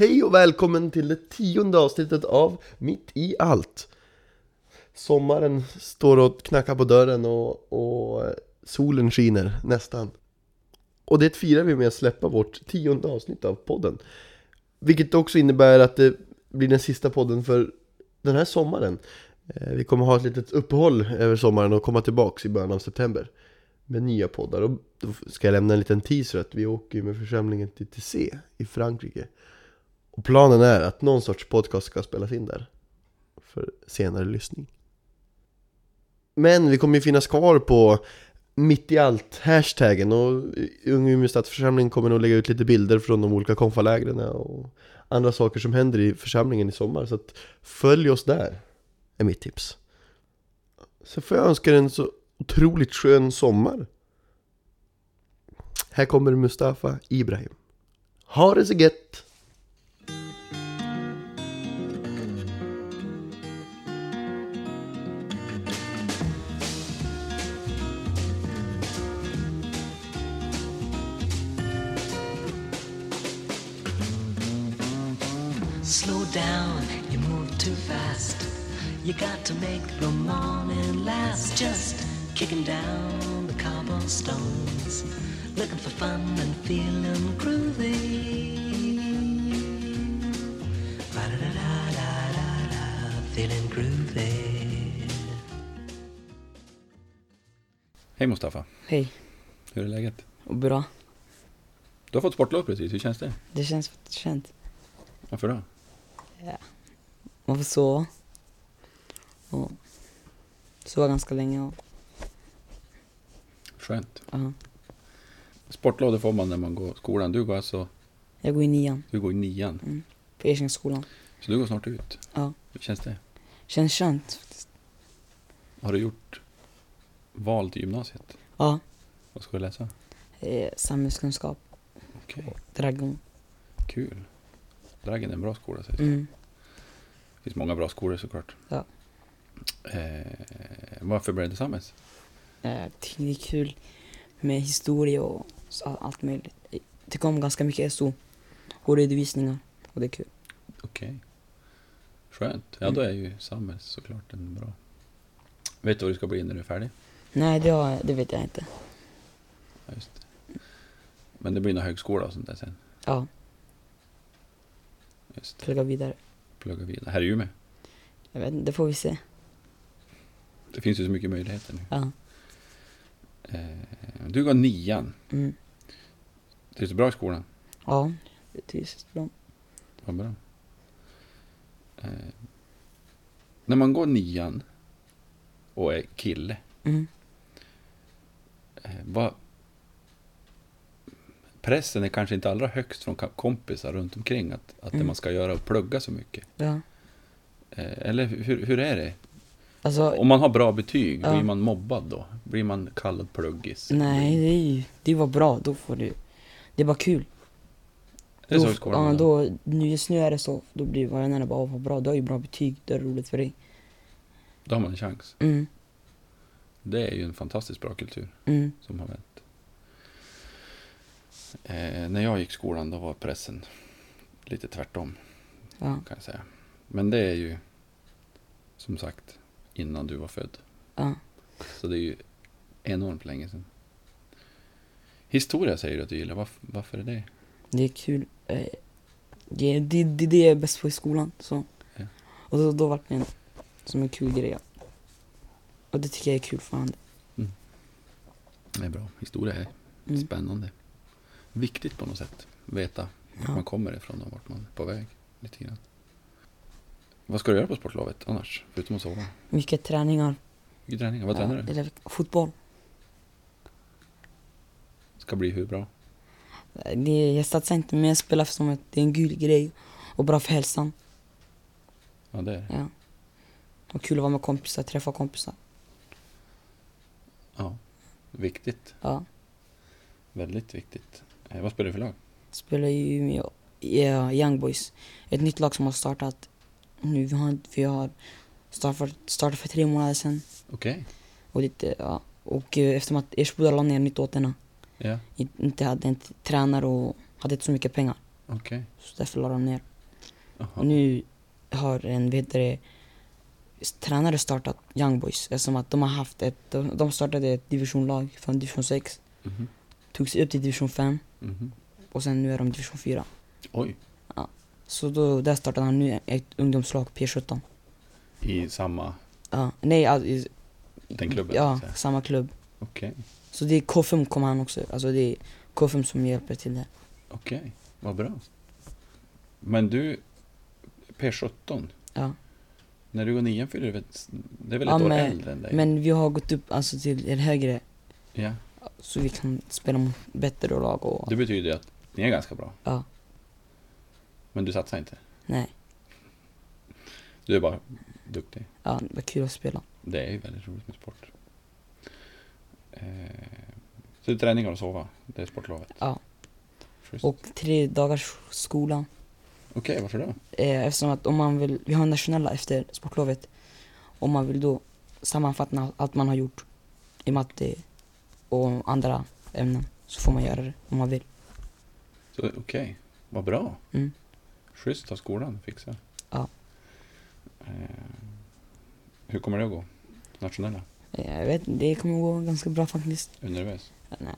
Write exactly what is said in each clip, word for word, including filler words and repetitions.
Hej och välkommen till det tionde avsnittet av Mitt i allt. Sommaren står och knackar på dörren och, och solen skiner nästan. Och det firar vi med att släppa vårt tionde avsnitt av podden. Vilket också innebär att det blir den sista podden för den här sommaren. Vi kommer ha ett litet uppehåll över sommaren och komma tillbaks i början av september med nya poddar. Och då ska jag lämna en liten teaser att vi åker med församlingen till T C i Frankrike. Och planen är att någon sorts podcast ska spelas in där för senare lyssning. Men vi kommer ju finnas kvar på mitt i allt hashtaggen, och Unga Umeå stadsförsamling kommer nog lägga ut lite bilder från de olika konfalägren och andra saker som händer i församlingen i sommar. Så att följ oss där, är mitt tips. Så får jag önska en så otroligt skön sommar. Här kommer Mustafa Ibrahim. Ha det så gött! Slow down, you move too fast. You got to make the morning last. Just kicking down the cobblestones, looking for fun and feeling groovy. Ba-da-da-da-da-da, feeling groovy. Hej Mustafa. Hej. Hur är läget? Och bra. Du har fått sportlov precis, hur känns det? Det känns känt. Varför då? Ja. Man får sova. Och sova ganska länge. Och... Skönt. Uh-huh. Sportlov det får man när man går skolan. Du går alltså... Jag går i nian. Du går i nian. Mm. På Erkänsskolan. Så du går snart ut? Ja. Hur känns det? Känns känt faktiskt. Har du gjort val till gymnasiet? Ja. Vad ska du läsa? Eh, samhällskunskap. Okej. Okay. Dragon. Kul. Dragon är en bra skola, säger Mm. Det finns många bra skolor såklart. Ja. Eh, varför blev det samhälls? Eh, det är kul med historia och så, allt möjligt. Jag tycker om ganska mycket S O och redovisningar. Och det är kul. Okej. Okay. Skönt. Ja, då är ju samhälls såklart en bra. Vet du vad du ska bli när du är färdig? Nej, det, har, det vet jag inte. Ja, just det. Men det blir nog högskola och sånt där sen. Ja. Just det. Plugga vidare. Plugga vidare. Här är ju med. Jag vet inte, det får vi se. Det finns ju så mycket möjligheter nu. Ja. Eh, du går nian. Mm. Trivs du bra i skolan? Ja, det trivs bra. Vad bra. Eh, när man går nian och är kille. Mm. Eh, vad... Pressen är kanske inte allra högst från kompisar runt omkring att, att Mm. det man ska göra och plugga så mycket. Ja. Eh, eller hur, hur är det? Alltså, Om man har bra betyg, ja. blir man mobbad då? Blir man kallad pluggis? nej, det är ju, det var bra, då får du, det är bara kul. Är det då, så i skolan? ja, då, nu, just nu är det så, då blir varje bara, vad bra, du har ju bra betyg, det är roligt för dig. Då har man en chans. Mm, Det är ju en fantastiskt bra kultur mm, som har vänt. Eh, när jag gick skolan då var pressen lite tvärtom, ja, kan jag säga. Men det är ju som sagt innan du var född. ja. Så det är ju enormt länge sedan. Historia säger du att du gillar. Varför, varför är det? Det är kul. Eh, det, det, det, det är bäst på i skolan, så. Ja. Och då, då var det en, som en kul grej. Och det tycker jag är kul fan. Det är bra. Historia är Mm. spännande. Viktigt på något sätt. Veta vart Ja. man kommer ifrån och vart man är på väg. Lite grann. Vad ska du göra på sportlovet annars? Förutom att sova? Mycket träningar. Vilken träning? Vad tränar du? Eller fotboll. Ska bli hur bra? Det, jag satsar inte, men jag spelar som att det är en gul grej. Och bra för hälsan. Ja, det är det. Ja. Och kul att vara med kompisar, träffa kompisar. Ja. Viktigt. Ja. Väldigt viktigt. Eh, vad spelar du för lag? Spelar ju med ja, Young Boys. Ett nytt lag som har startat nu. Vi har, vi har startat, startat för tre månader sedan. Okej. Okay. Och, lite, ja. och eh, eftersom att Ersboda la ner nytt återna. Ja. Inte hade en tränare och hade inte så mycket pengar. Okej. Så därför la de ner. Jaha. Och nu har en vidare tränare startat Young Boys. Eftersom att de har haft ett, de, de startade ett divisionlag från division sex. Mhm. Tog sig upp till division fem. Mhm. Och sen nu är de division fyra. Oj. Så då, där startade han nu ett ungdomslag, P sjutton. I samma, Ja, nej, all, i, den klubben? så ja, att säga. samma klubb. Okej. Så det är K fem kommer han också. Alltså det är K fem som hjälper till det. Okej. Vad bra. Men du, P sjutton. Ja. När du går nian fyller du väl, det är väl Ja, ett år men- äldre än dig? Men vi har gått upp alltså till en högre. Ja. Så vi kan spela mot bättre lag och... Det betyder ju att ni är ganska bra. Ja, Men du satsar inte. nej. Du är bara duktig. Ja, det var kul att spela. Det är ju väldigt roligt med sport. Eh, så det är träningar och sova. Det är sportlovet. Ja. Schysst. Och tre dagars skola. Okej, varför då? Eh, eftersom att om man vill, vi har nationella efter sportlovet. Om man vill då sammanfatta allt man har gjort i matte och andra ämnen, så får man göra det om man vill. Så okej, vad bra. Mm. Schysst av skolan fixa. Ja. Eh, hur kommer det att gå? Nationella? Eh, jag vet, det kommer gå ganska bra faktiskt. Är du nervös? Nej.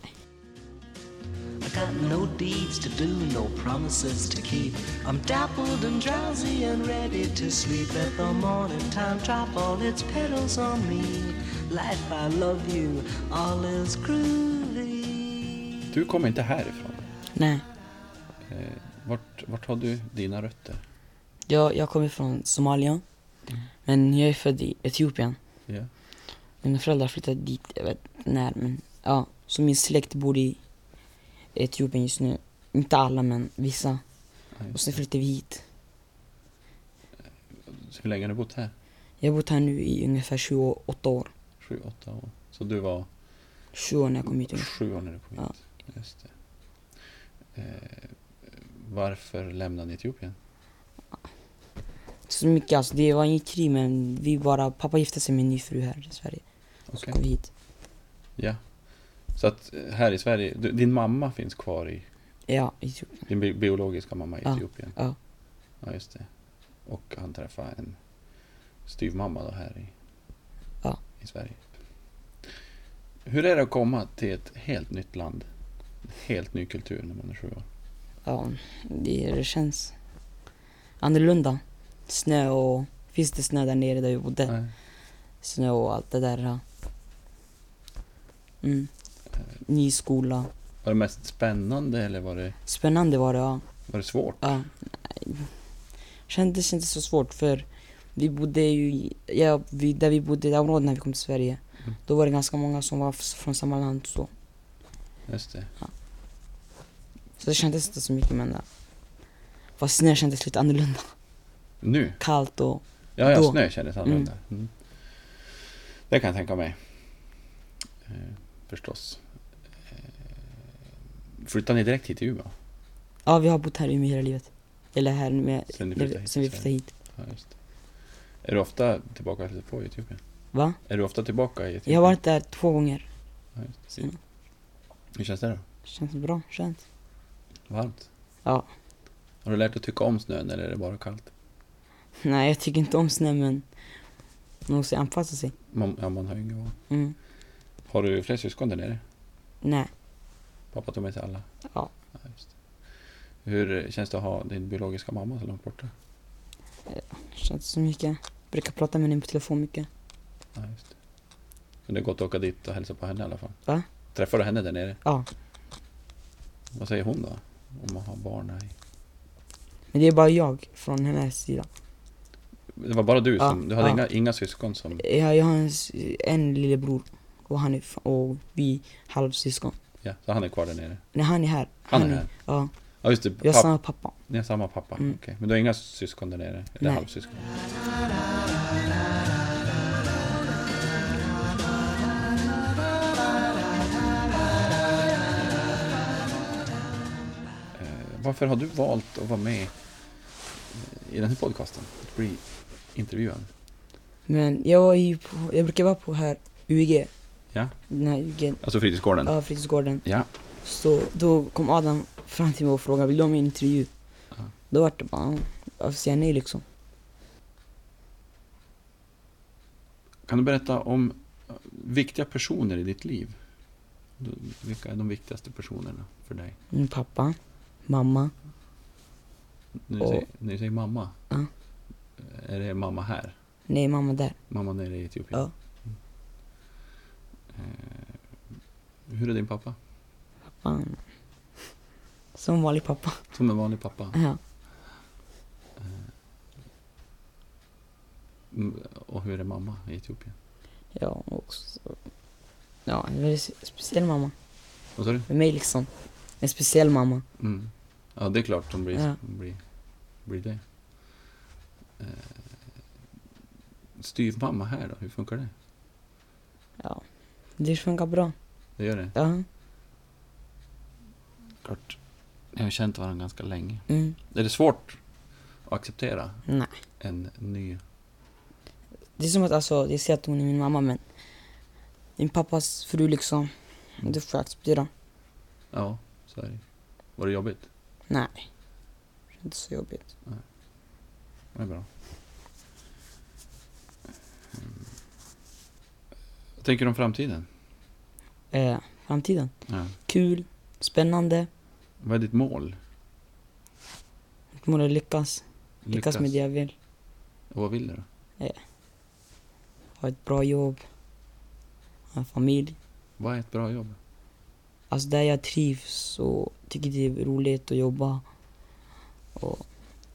I got no deeds to do, no promises to keep. I'm dappled and drowsy and ready to sleep. Let the morning time drop all its petals on me. Life, I love you, all is groovy. Du kommer inte härifrån. Nej. Eh, vart, vart har du dina rötter? Jag, jag kommer från Somalia. Men jag är född i Etiopien. Ja. Mina föräldrar flyttade dit, jag vet när, men ja. Så min släkt bor i Etiopien just nu. Inte alla, men vissa. Ja, Och just sen det. flyttade vi hit. Så hur länge har du bott här? Jag har bott här nu i ungefär tjugoåtta år. Sju, åtta år. Så du var tjugo år när jag kom hit. ungefär. sju år när du kom Ja. hit? Just det. Eh, varför lämnade ni Etiopien? Så mycket, alltså det var inget krig, men vi bara, pappa gifte sig med en ny fru här i Sverige. Så Okej. kom vi hit. Ja. Så att eh, här i Sverige, du, din mamma finns kvar i, Ja, i Etiopien. din bi- biologiska mamma i Ja. Etiopien? Ja. Ja, just det. Och han träffade en styvmamma då här i, Ja. i Sverige. Hur är det att komma till ett helt nytt land? En helt ny kultur när man är sju år? Ja, det, det känns annorlunda. Snö och... Finns det snö där nere där vi bodde? Nej. Snö och allt det där. Ja. Mm. Ny skola. Var det mest spännande eller var det, Spännande var det, ja. var det svårt? Ja. Nej. Kändes inte så svårt, för vi bodde ju i, ja, vi, där vi bodde i det området när vi kom till Sverige. Mm. Då var det ganska många som var f- från samma land, så. Just det. Så det kändes inte så mycket, men ja. Fast snö kändes lite annorlunda. Nu? Kallt och... Ja, ja, Då. snö kändes annorlunda. Mm. Det kan jag tänka mig. Eh, förstås. Eh, flyttade ni direkt hit till Umeå? Ja, vi har bott här i Umeå hela livet. Eller här med... Sen ni när flyttade vi- hit sen vi till flyttade hit. Ja, just det. Är du ofta tillbaka på Etiopien? Va? Är du ofta tillbaka i Etiopien? Jag har varit där två gånger. Ja, just det. Mm. Hur känns det då? Känns bra, skönt. Varmt? Ja. Har du lärt dig tycka om snön eller är det bara kallt? Nej, jag tycker inte om snö, men man måste anpassa sig. Man, ja, man har ju ingen val. Mm. Har du fler syskon där nere? Nej. Pappa tog med sig alla? Ja. Ja, just det. Hur känns det att ha din biologiska mamma så långt borta? Känns så mycket. Brukar prata med henne på telefon mycket. Ja, just det. Men det är gott att åka dit och hälsa på henne i alla fall. Va? Träffar du henne där nere? Ja. Vad säger hon då? Om man har barn här. Men det är bara jag från hennes sida. Det var bara du Ja, som... Du hade ja. inga, inga syskon som... Jag, jag har en, s- en lillebror. Och han är f- och vi halvsyskon. Ja, så han är kvar där nere. Nej, han är här. Han är här? Ja. Ja, just det. Vi har Papp- samma pappa. Ni har samma pappa? Mm. Okej. Men du har inga syskon där nere? Eller Nej. halvsyskon? Eh, varför har du valt att vara med i den här podcasten? Att bli intervjuad? Men jag var ju på, jag brukar vara på här U I G. Ja. Den här U I G. Alltså fritidsgården? Ja, fritidsgården. Ja. Så då kom Adam fram till mig och frågade, vill du ha min intervju? Då var det bara, jag säger nej liksom. Kan du berätta om viktiga personer i ditt liv? Vilka är de viktigaste personerna för dig? Min pappa, mamma. När du, Och- säger, när du säger mamma, Ja. är det mamma här? Nej, mamma där. Mamma nere i Etiopien? Ja. Eh, hur är din pappa? Fan. Som vanlig pappa. Som en vanlig pappa? Ja. Mm, och hur är mamma i Etiopien? Ja, också. Ja, en väldigt speciell mamma. Vad sa du? För mig liksom. En speciell mamma. Mm. Ja, det är klart de blir, Ja. blir, blir det. Eh, styvmamma här då, hur funkar det? Ja. Det funkar bra. Det gör det? Ja. Klart. Ni har känt varandra ganska länge. Mm. Är det svårt att acceptera Nej. en ny... Det är som att alltså, jag ser att hon är min mamma, men min pappas fru liksom. Det får jag acceptera. Ja, så är det. Var det jobbigt? Nej. Det är inte så jobbigt. Det är bra. Mm. Vad tänker du om framtiden? Eh, framtiden. Ja. Kul. Spännande. Vad är ditt mål? Mitt mål är att lyckas. Lyckas med det jag vill. Och vad vill du då? Ha ett bra jobb. Ha en familj. Vad är ett bra jobb? Alltså där jag trivs och tycker det är roligt att jobba. Och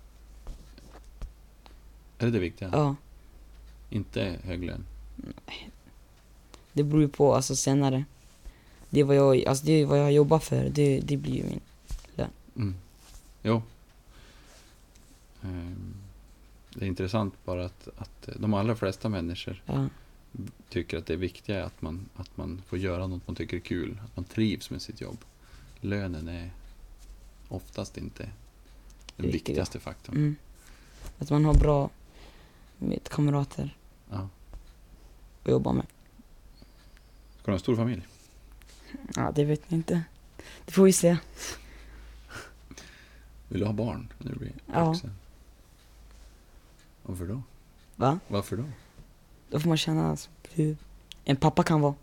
Är det det viktiga? ja, Inte hög lön? det beror ju på alltså senare. Det är vad jag, alltså det är vad jag jobbar för. Det, det blir ju min. Mm. Jo. Ehm, Det är intressant bara att, att de allra flesta människor Ja, tycker att det är viktigt att man, att man får göra något man tycker är kul. Att man trivs med sitt jobb. Lönen är oftast inte den Riktiga. viktigaste faktorn. mm. Att man har bra med kamrater Ja. att jobba med. Ska du ha en stor familj? Ja, det vet jag inte. Det får vi se. Vill du ha barn när du blir Ja. vuxen? Varför då? Va? Varför då? Då får man känna alltså, hur en pappa kan vara.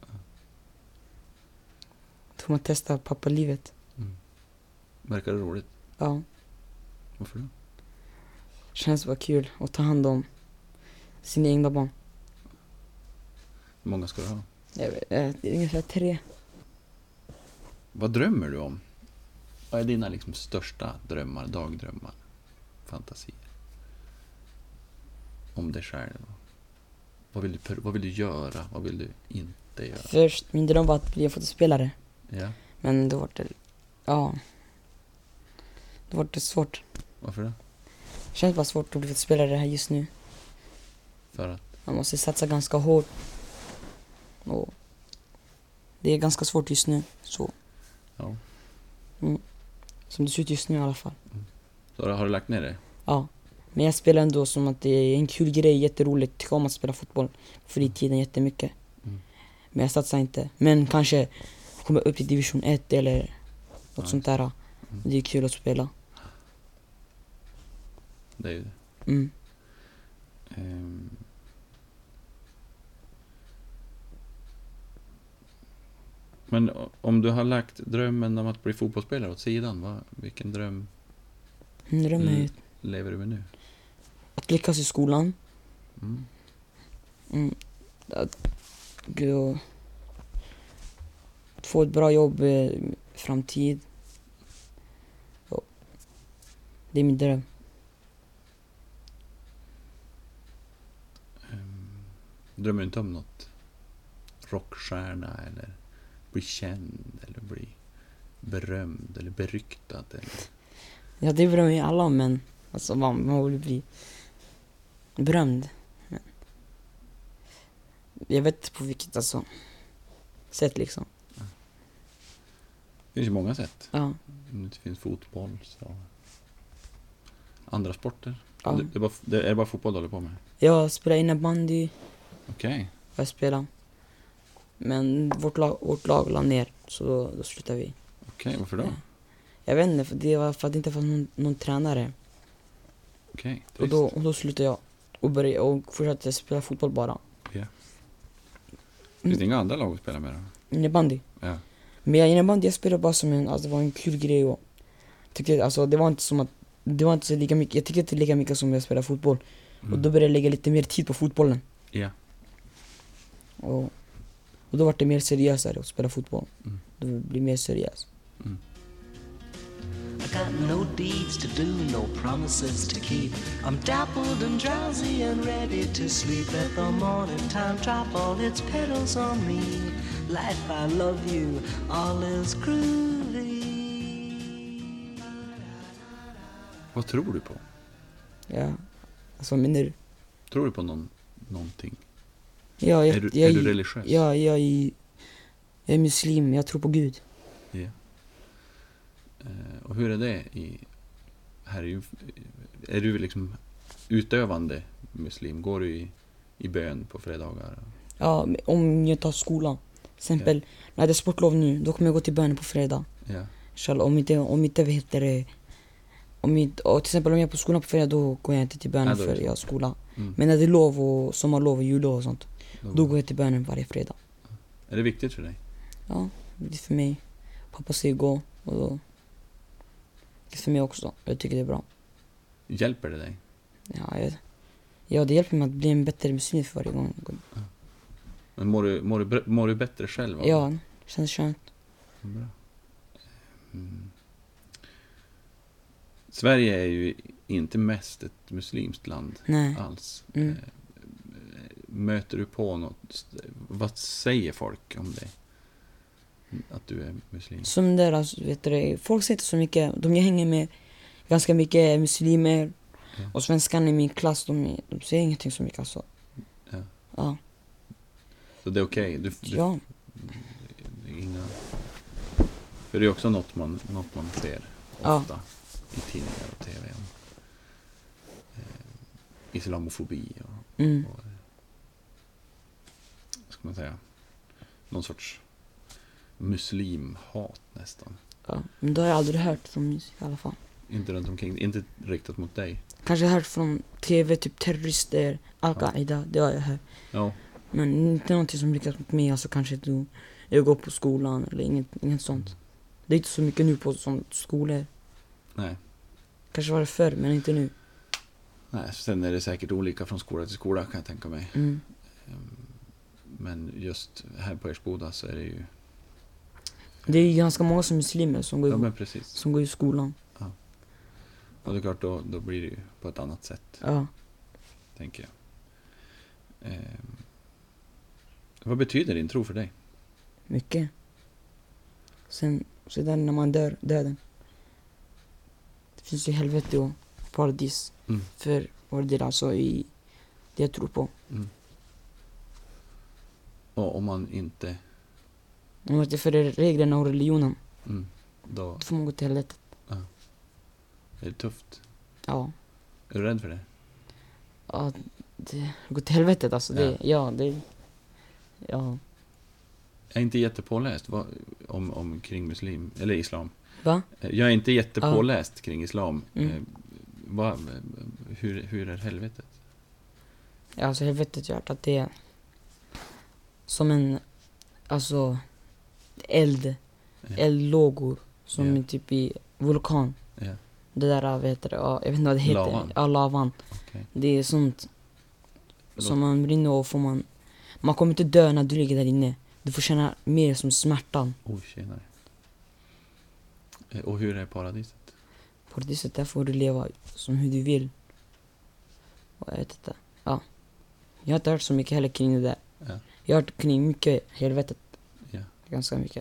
Då får man testa pappalivet. Verkar det roligt? Ja, Varför då? känns bara kul att ta hand om sina egna barn. Hur många ska du ha? Jag vet, eh, det är ungefär tre. Vad drömmer du om? Vad är dina liksom största drömmar, dagdrömmar, fantasier? Om dig själv. Vad vill du, per- vad vill du göra? Vad vill du inte göra? Först, min dröm var att bli en fotbollsspelare. Ja, Men då var det, ja. Då var det svårt. varför det? Det känns bara svårt att bli fotbollsspelare här just nu. För att? Man måste satsa ganska hårt. Och det är ganska svårt just nu. Så, Ja. som det ser ut just nu i alla fall. Så har du- har du lagt ner det? Ja. Men jag spelar ändå som att det är en kul grej, jätteroligt. Tycker om att spela fotboll på fritiden jättemycket. Mm. Men jag satsar inte. Men kanske komma upp till division ett eller något Ja, sånt där. Mm. Det är kul att spela. Det är ju det. Mm. Ehm. Men o- om du har lagt drömmen om att bli fotbollsspelare åt sidan, vad, vilken dröm Min dröm är Mm. ju lever du med nu? att lyckas i skolan. Mm. Mm. Att gå, att få ett bra jobb i framtid. Ja. Det är min dröm. Ehm, drömmer du inte om något rockstjärna eller bli känd eller bli berömd eller beryktad eller? Ja, det berömmer ju alla om, men alltså man, man vill bli berömd. Men jag vet inte på vilket alltså sätt liksom. Det finns ju många sätt. Ja, Om det inte finns fotboll så andra sporter. Ja. Det, det, är bara, det är bara fotboll du håller på med? jag spelar innebandy. Okej. Jag spelar. Men vårt lag, vårt lag la ner, så då, då slutade vi. Okej, varför då? Ja. Jag vet inte, för det var för att det inte fanns någon, någon tränare. Okej, Och trist. då, och då slutade jag och, började, och fortsatte spela fotboll bara. Ja. Finns det inga andra lag att spela med då? Innebandy. Ja. Men jag innebandy jag spelade bara som en, alltså det var en kul grej och tyckte, alltså det var inte som att, det var inte så lika mycket, jag tycker inte lika mycket som jag spelar fotboll. Mm. Och då började jag lägga lite mer tid på fotbollen. Ja. Och, och då var det mer seriösare att spela fotboll. Mm. Då blir det mer seriöst. Mm. I got no deeds to do, no promises to keep. I'm dappled and drowsy and ready to sleep. Let the morning time drop all its petals on me. Life, I love you, all is groovy. Vad tror du på? Ja, alltså menar du? Tror du på någon, någonting? Ja, jag, Är du- jag, är du religiös? Ja, jag, är- jag är muslim, jag tror på Gud. Ja. Eh, och hur är det i... Här är, ju, är du liksom utövande muslim? Går du i, i bön på fredagar? Ja, om jag tar skolan. Till exempel, när det är sportlov nu, då kommer jag gå till bönen på fredag. Ja. Inshallah, om inte, om inte vad heter det, om inte, och till exempel om jag är på skolan på fredag, då går jag inte till bönen Ja, då är det för så. jag har skola. Mm. Men när det är lov och sommarlov och jullov och sånt, Då, då går jag till bönen varje fredag. Är det viktigt för dig? Ja, det är för mig. Pappa säger gå och då, det är för mig också. Jag tycker det är bra. Hjälper det dig? Ja, jag, ja det hjälper mig att bli en bättre muslim för varje gång. Men mår du, mår du, br- mår du bättre själv? av Ja, det känns skönt. det? Bra. Mm. Sverige är ju inte mest ett muslimskt land Nej. alls. Mm. Eh, Möter du på något? Vad säger folk om det? Att du är muslim? Som där, alltså, vet du, folk säger inte så mycket. De jag hänger med ganska mycket är muslimer. Ja. Och svenskarna i min klass, de, de säger ingenting så mycket alltså. Ja. Ja. Så det är okej? Du, du, Ja. det är inga... För det är också något man, något man ser Ja. ofta i tidningar och tv om eh, islamofobi och, Mm. och eh, vad ska man säga, någon sorts muslimhat nästan. Ja. Men då har jag aldrig hört från musik i alla fall. Inte runt omkring, inte riktat mot dig. Kanske hört från tv, typ terrorister, Al-Qaida, det har jag hört. Ja, Men inte någonting som riktas mot mig, alltså kanske då jag går på skolan eller inget, inget sånt. Det är inte så mycket nu på sånt skolor. nej. Kanske var det förr, men inte nu. nej. Sen är det säkert olika från skola till skola kan jag tänka mig. Mm. Men just här på Ersboda så är det ju... Det är ju ganska många som är muslimer som går, Ja i, men precis. som går i skolan. Och det är klart då, då blir det ju på ett annat sätt, Ja. tänker jag. Eh, vad betyder din tro för dig? Mycket. Sen, sedan när man dör, döden. Det finns ju helvete och paradis. Mm. För vad det är alltså i det jag tror på. Mm. Och om man inte... Om det är för reglerna och religionen, Mm, då då får man gå till helvete. är det tufft. Ja. Är du rädd för det? Ja, det går till helvetet alltså. Ja. Det, ja, det... Ja. Jag är inte jättepåläst vad, om, om kring muslim, eller islam. Va? Jag är inte jättepåläst kring islam. Mm. Eh, vad, hur, hur är helvetet? Ja, alltså helvetet gör att det är som en, alltså, eld, Ja. eldlågor som Ja. är typ i vulkan. Ja, Det där, vad heter det? Ja, jag vet inte vad det heter. Lavan. Ja, lavan. okej. Det är sånt Det som man brinner och får man, man kommer inte dö när du ligger där inne. Du får känna mer som smärtan. Oj, tjenare. Eh, Och hur är paradiset? På det sättet där får du leva som hur du vill. Och jag vet inte. Ja. Jag har inte hört så mycket heller kring det där. Ja. Jag har hört kring mycket helvetet. Ja. Ganska mycket.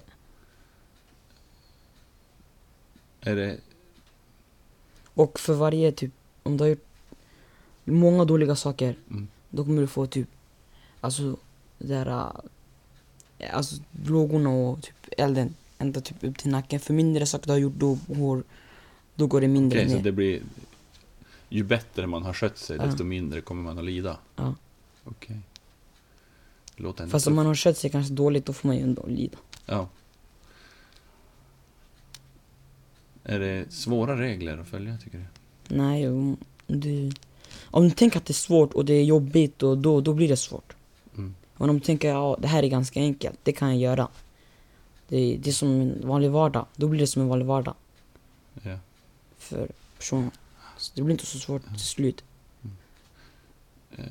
Är det... Och för varje typ, om du har gjort många dåliga saker, Mm, då kommer du få typ, alltså det där, äh, alltså lågorna och typ elden ända typ upp till nacken. För mindre saker du har gjort, då, går- då går det mindre okej, så ner. det blir... Ju bättre man har skött sig, Ja. desto mindre kommer man att lida. Ja. Okej. Det låter ändå Fast om tufft. man har skött sig kanske dåligt, då får man ju ändå lida. Ja. Är det svåra regler att följa, tycker du? Nej, om du, om du tänker att det är svårt och det är jobbigt, och då, då blir det svårt. Mm. Men om du tänker, ja, det här är ganska enkelt, det kan jag göra. Det, det är som en vanlig vardag. Då blir det som en vanlig vardag Ja. för personen. Så det blir inte så svårt till slut. Eh,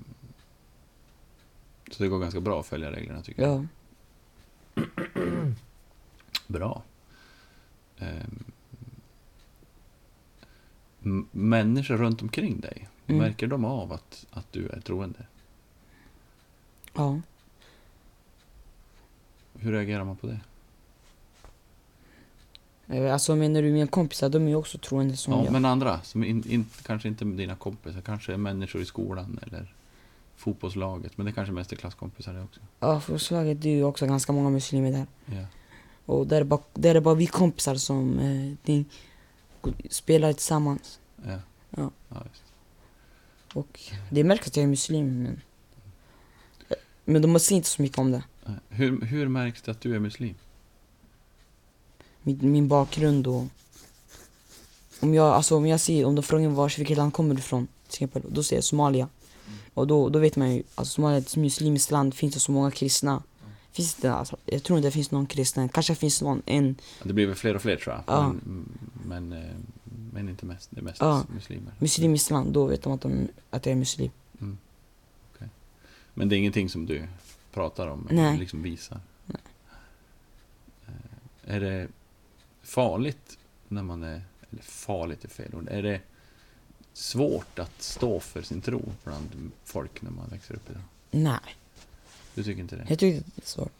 så det går ganska bra att följa reglerna, tycker jag. Ja. Bra. Eh, m- människor runt omkring dig, Mm. märker de av att, att du är troende? Ja. Hur reagerar man på det? Eh, Alltså menar du mina kompisar, de är ju också troende som Ja, jag. men andra, som in, in, kanske inte dina kompisar, kanske människor i skolan eller fotbollslaget, men det kanske mest är klasskompisar det också. Ja, för slaget det är ju också ganska många muslimer där. Ja. Och där är bara, där är bara vi kompisar som eh, de spelar tillsammans. Ja. Ja. Ja, just. Och det märks att jag är muslim, men, men de säger inte så mycket om det. Hur, hur märks det att du är muslim? Min, min bakgrund och om jag, alltså om jag ser, om de frågar vars, vilket land kommer du ifrån till exempel, då säger jag Somalia. Och då, då vet man ju, alltså Somalia är ett muslimskt land, finns det så många kristna. Finns det, alltså, jag tror inte det finns någon kristen, kanske finns någon, en, Det blir väl fler och fler, tror jag. Ja. Men, men, eh, men inte mest. Det är mest Ja. muslimer. muslimskt land, då vet de att, de att jag är muslim. Mm. Okay. Men det är ingenting som du pratar om? Nej. Eller liksom visar? Nej. Eh, Är det farligt när man är... Eller farligt är fel ord. Är det svårt att stå för sin tro bland folk när man växer upp idag? Nej, Du tycker inte det? jag tycker det är svårt.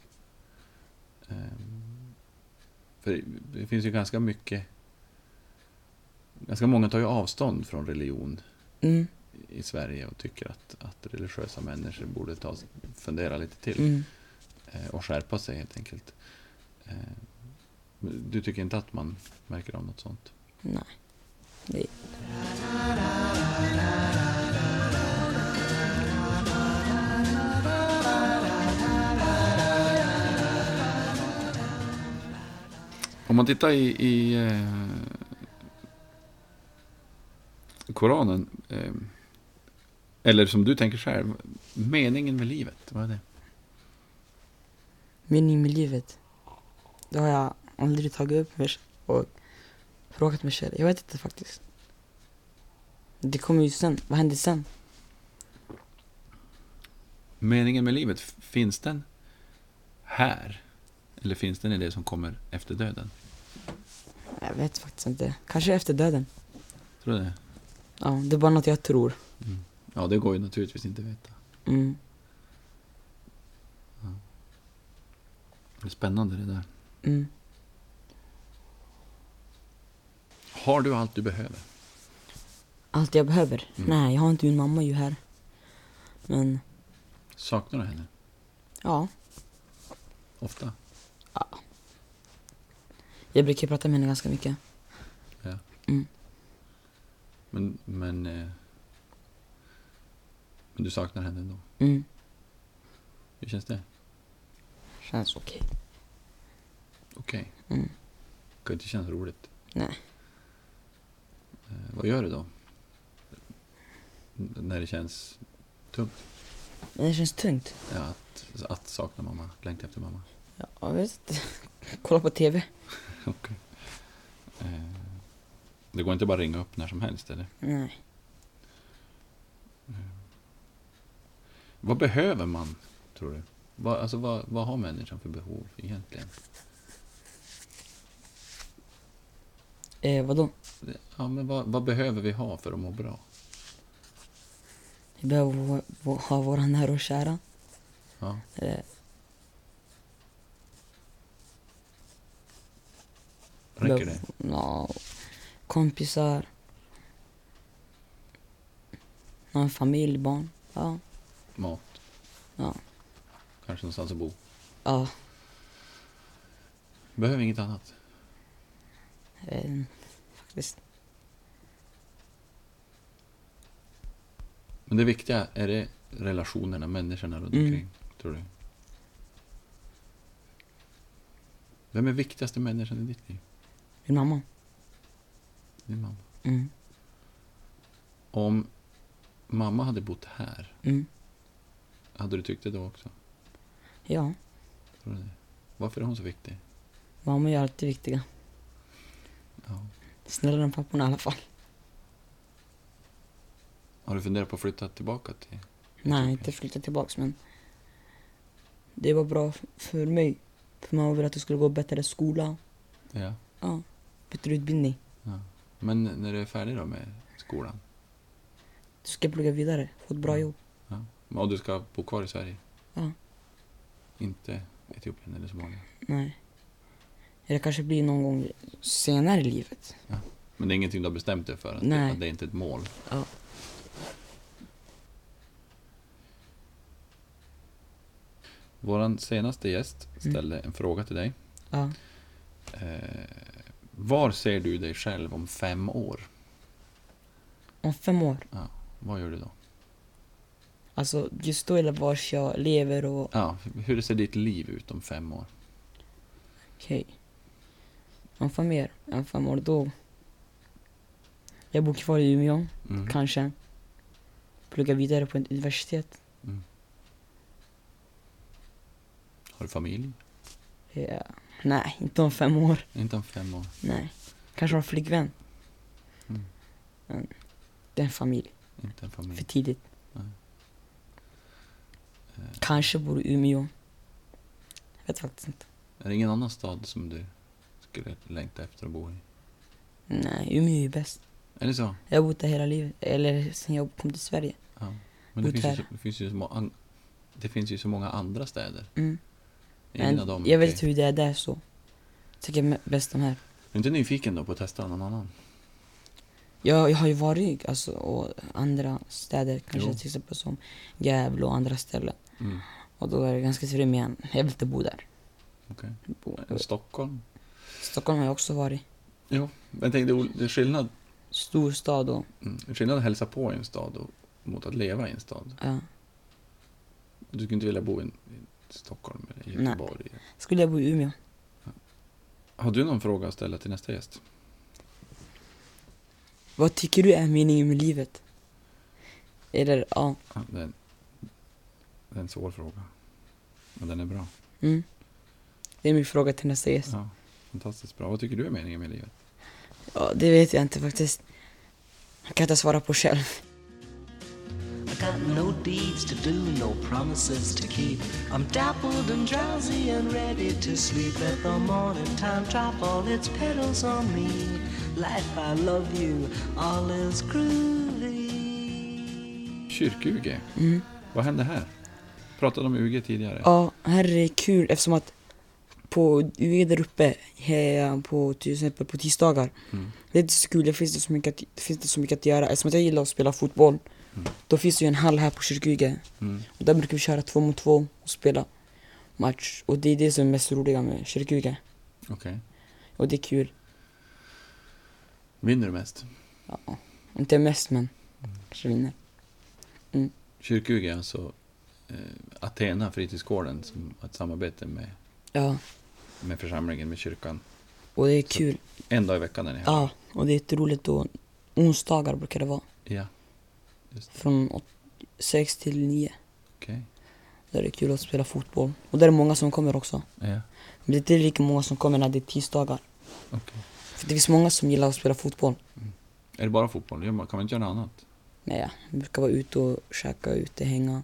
Ehm, För det finns ju ganska mycket... Ganska många tar ju avstånd från religion Mm, i Sverige och tycker att, att religiösa människor borde ta, fundera lite till mm. eh, och skärpa sig helt enkelt. Eh, du tycker inte att man märker av något sånt? Nej. Det, Om man tittar i, i eh, Koranen, eh, eller som du tänker själv, meningen med livet, vad är det? mening med livet, det har jag aldrig tagit upp med och frågat mig själv. Jag vet inte faktiskt. Det kommer ju sen. Vad händer sen? Meningen med livet, f- finns den här? Eller finns den i det som kommer efter döden? Jag vet faktiskt inte. Kanske efter döden. Tror du det? Ja, det är bara något jag tror. Mm. Ja, det går ju naturligtvis inte att veta. Mm. Det är spännande det där. Mm. Har du allt du behöver? Allt jag behöver? Mm. Nej, jag har inte min mamma ju här. Men, Saknar du henne? ja. Ofta? Jag brukar prata med henne ganska mycket. Ja. Mm. Men, men, eh, men du saknar henne ändå? Mm. Hur känns det? Känns okej. Okej. Mm. Det kan inte kännas roligt. Nej. Eh, vad gör du då? N- när det känns tungt? Men det känns tungt. Ja, att, att sakna mamma, längta efter mamma. Ja, jag vet inte. Kolla på tv. Okej. Eh, det går inte bara ringa upp när som helst, eller? Nej. Vad behöver man, tror du? Vad, alltså, vad, vad har människan för behov egentligen? Eh, vadå? Ja, men vad, vad behöver vi ha för att må bra? Vi behöver vå- vå- ha våra nära och kära. Ja. Eh, Räcker det? behöver- Ja, kompisar. Ha en familj, barn. Ja. Mat? Ja. Kanske någonstans att bo? Ja. Behöver inget annat? Eh, faktiskt. Men det viktiga, är det relationerna, människorna runt Mm. omkring, tror du? Vem är viktigaste människan i ditt liv? Min mamma. Din mamma. Mm. Om mamma hade bott här, Mm. hade du tyckt det då också? Ja, Tror du det? Varför är hon så viktig? mamma är alltid viktiga. Ja. Snällare än papporna i alla fall. Har du funderat på att flytta tillbaka till? Nej, inte flytta tillbaks, men det var bra f- för mig. För mamma ville att jag skulle gå bättre skola. Ja. Ja, bättre utbildning. ja. Men när du är färdig då med skolan? Du ska plugga vidare, få ett bra Mm. jobb. Ja. Och du ska bo kvar i Sverige? Ja. Inte Etiopien eller Somalia? Nej. Eller kanske blir någon gång senare i livet. Men det är ingenting du har bestämt dig för? Att, det, Nej. att det är inte ett mål? Ja. Våran senaste gäst ställde en fråga till dig. Ja. Eh, var ser du dig själv om fem år? Om fem år. Vad gör du då? Alltså just då eller vars jag lever och Ja, hur ser ditt liv ut om fem år? okej. Om fem år, om fem år då. Jag bor kvar i Umeå, Mm. kanske. Plugga vidare på ett universitet. Mm. Har du familj? Ja. Nej, inte om fem år. Inte om fem år. Nej. Kanske har flickvän. Mm. Men det är en familj. Inte en familj. För tidigt. Nej. Eh, Kanske bor i Umeå. Jag vet faktiskt inte. Är det ingen annan stad som du skulle längta efter att bo i? Nej, Umeå är bäst. Är det så? Jag har bott där hela livet. Eller sen jag kom till Sverige. Ja. Men det Bott finns, ju här. så, det, finns ju så många, det finns ju så många andra städer. Mm. Ingen Men av dem. jag vet okej. inte hur det är där så. Tycker jag bäst om här. Är du inte nyfiken då på att testa någon annan? Jag, jag har ju varit alltså, och andra städer, kanske Jo. till exempel som Gävle och andra ställen. Mm. Och då är det ganska trevligt, men jag vill inte bo där. Okej. Bo. Eh, Stockholm? Stockholm har jag också varit. Jo. Men jag tänkte, det är skillnad, Stor stad och mm, det är skillnad att hälsa på i en stad och, mot att leva i en stad. ja. Du skulle inte vilja bo i, i Stockholm eller i Nej. Göteborg. Skulle jag bo i Umeå? Har du någon fråga att ställa till nästa gäst? Vad tycker du är meningen med livet? Eller ja. Ja, det, är en, det är en svår fråga. Men den är bra. Mm. Det är min fråga till nästa gäst. Ja, fantastiskt bra. Vad tycker du är meningen med livet? Ja, det vet jag inte faktiskt. Jag kan inte svara på själv. I got no deeds to do, no promises to keep. I'm dappled and drowsy and ready to sleep. Let the morning time drop all its petals on me. Life, I love you, all is groovy. Kyrk-U G. Mm. Vad hände här? Pratade om U G tidigare. Ja, här är det kul eftersom att på U G där uppe, här på till exempel på tisdagar. Mm. Det är inte så kul, det finns det så mycket, det finns det så mycket att göra. Eftersom att jag gillar att spela fotboll. Mm. Då finns det ju en hall här på Kyrk-U G. Mm. Och där brukar vi köra två mot två och spela match. Och det är det som är mest roliga med Kyrk-U G. Okej. Och det är kul. Vinner du mest? Ja, inte mest men kanske vinner. Kyrk-U G är alltså eh, Athena, fritidsgården, som har ett samarbete med, Ja, med församlingen, med kyrkan. och det är kul. En dag i veckan är ni här. Ja, och det är jätteroligt då. Onsdagar brukar det vara. Ja. Just det. Från åt- sex till nio. Okej. Där är det kul att spela fotboll. Och där är det många som kommer också. Ja. Men det är inte lika många som kommer när det är tisdagar. Okej. För det finns många som gillar att spela fotboll. Är det bara fotboll? Gör man- Kan man inte göra något annat? Men ja, vi brukar vara ute och käka ute, hänga.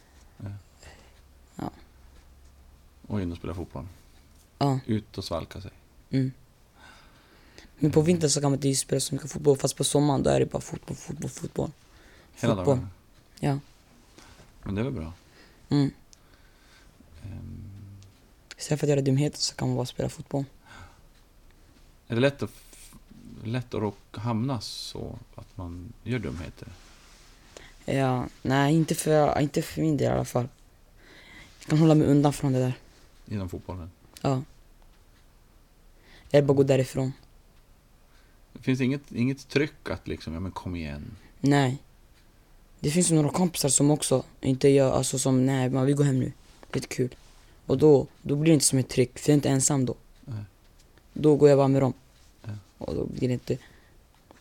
Och in och spela fotboll? Ja, Ut och svalka sig? mm. Men på vintern så kan man inte spela så mycket fotboll. Fast på sommaren då är det bara fotboll, fotboll, fotboll. Hela Fotboll. dagen? Ja. Men det är väl bra? Mm. Ehm, Istället för att göra dumheter så kan man bara spela fotboll. är det lätt att, f- lätt att råka hamna så att man gör dumheter? Ja, nej inte för, inte för min del i alla fall. Jag kan hålla mig undan från det där. Inom fotbollen? Ja. Eller bara gå därifrån. Finns det inget, inget tryck att liksom, ja men kom igen? Nej. Det finns ju några kompisar som också inte gör, alltså som nej, man vill gå hem nu. Det är kul. Och då, då blir det inte som ett tryck, för jag är inte ensam då. Nej. Då går jag bara med dem. Ja. Och då blir det inte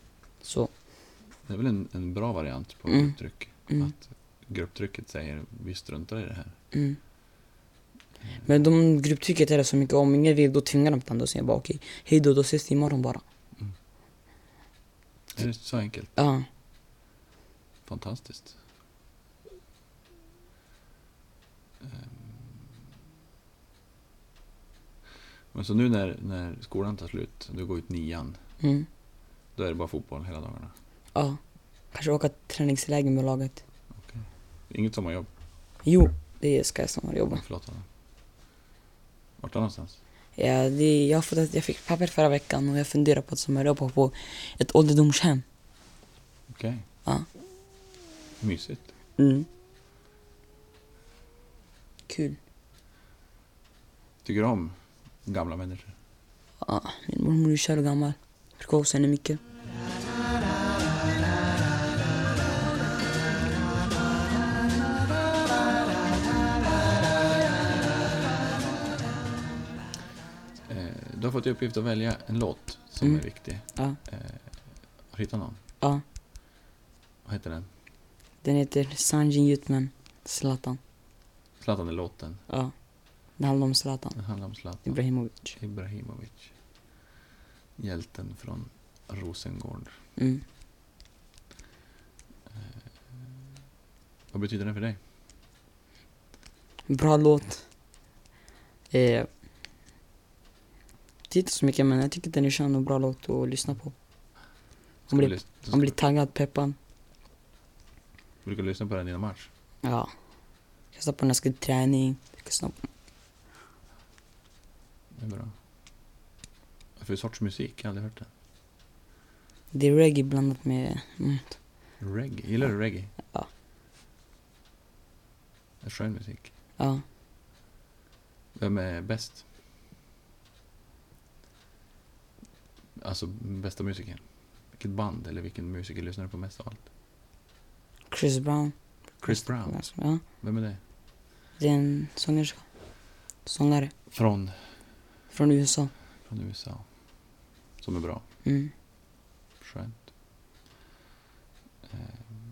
Så. Det är väl en, en bra variant på Mm. grupptryck. Mm. Att grupptrycket säger vi struntar i det här. Mm. Men de grupptrycket är det så mycket om ingen vill, då tvingar de på och säger bara okej, hej då, då ses vi imorgon bara. Är det så enkelt? Ja. Fantastiskt. Ehm. Men så nu när, när skolan tar slut, du går ut nian, Mm. då är det bara fotboll hela dagarna? Ja. Kanske åka träningsläger med laget. Okay. Inget sommarjobb? Jo, det ska jag sommarjobba. Förlåt. Vart någonstans? Ja, det, jag, har fått, ett- jag fick papper förra veckan och jag funderar på att sommarjobba på ett ålderdomshem. Okej. Okay. Ja. Mysigt. Mm. Kul. Tycker du om gamla människor? Ja, min mormor är kär och gammal. Jag brukar hos henne mycket. Eh, du har fått i uppgift att välja en låt som Mm. är viktig. Ja. Eh, har du hittat någon? Ja. Vad heter den? Den heter Sanjin Jutman, Zlatan. Zlatan är låten. Ja. Det handlar om Zlatan Den handlar om Zlatan Ibrahimovic. Ibrahimovic. Hjälten från Rosengård. Mm. Vad betyder den för dig? Bra låt. Eh, det är inte så mycket, men jag tycker den är skön och bra låt att lyssna på. Ska Man du blir, lys- du man blir ska- taggad, peppad. Brukar du lyssna på den innan match? Ja. Jag lyssnar på när jag ska till träning. Jag ska lyssna på. Det är bra. Vad för sorts musik? Jag har aldrig hört det. Det är reggae blandat med... Mm. Reggae? Gillar du reggae? Ja. Det är skön musik. Ja. Vem är bäst? Alltså bästa musikern. Vilket band eller vilken musiker lyssnar du på mest av allt? Chris Brown. Chris Brown. Ja. Vem är det? Det är en sångerska. Sångare. Från, Från U S A. från U S A. Som är bra. Mm. Skönt. Ehm,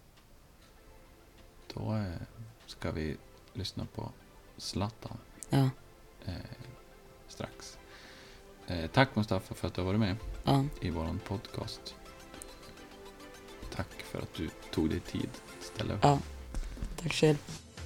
Då eh, ska vi lyssna på Zlatan Ja. eh, strax. Eh, tack Mustafa för att du har varit med Ja. i våran podcast. Tack för att du tog dig tid att ställa upp. Ja. Tack själv.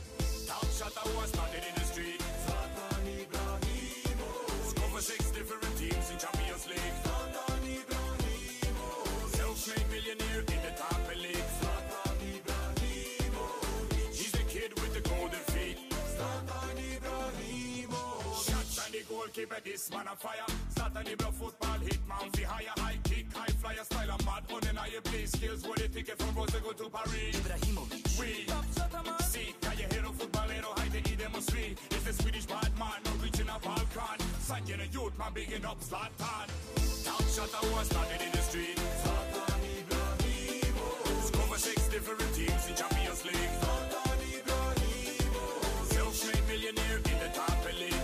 Keeper, this man on fire. Zlatan i bra fotboll, hitman fi higher, high kick, high flyer, style and mad. On and I play skills, what the ticket from Rosengård to Paris. Ibrahimovic. We see, kan jag hero fotbollero, hide i dem och svi. It's the Swedish bad man, original Balkan. Sanjen är gjort, man bigging up Zlatan. Top shot who has started in the street. Zlatan Ibrahimovic. Score six different teams in Champions League. Zlatan Ibrahimovic. Self-made millionaire in the top elite.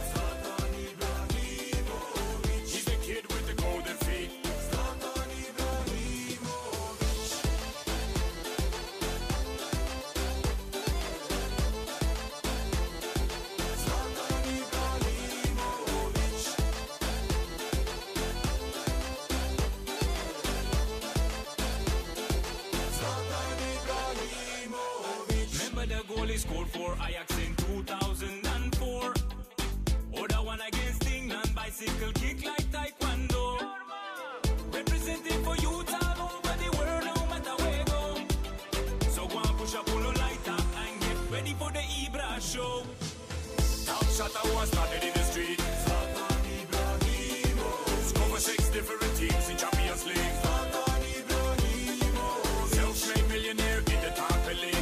He scored for Ajax in two thousand four. Or the one against England, bicycle kick like taekwondo. Representing for youth all over the world, no matter where you go. So go and push up, pull a light up and get ready for the Ibra show. Top shot who has started in the street. Zlatan Ibrahimovic. Score six different teams in Champions League. Zlatan Ibrahimovic. Self-made millionaire in the top elite.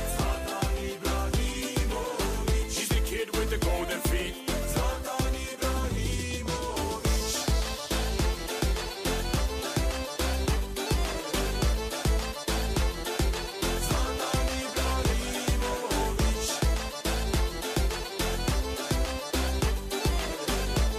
The golden feet. Zlatan Ibrahimovic. Zlatan Ibrahimovic.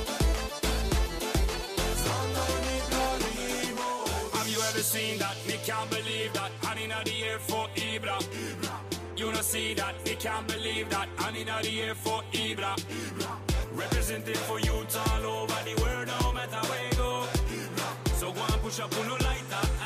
Zlatan Ibrahimovic. Have you ever seen that Nick can't believe that. And in the air for Ibra. You know see that, they can't believe that. And in the air for Ibra. Representing for youth all over the world, no matter where you go. So go and push up on no lighter.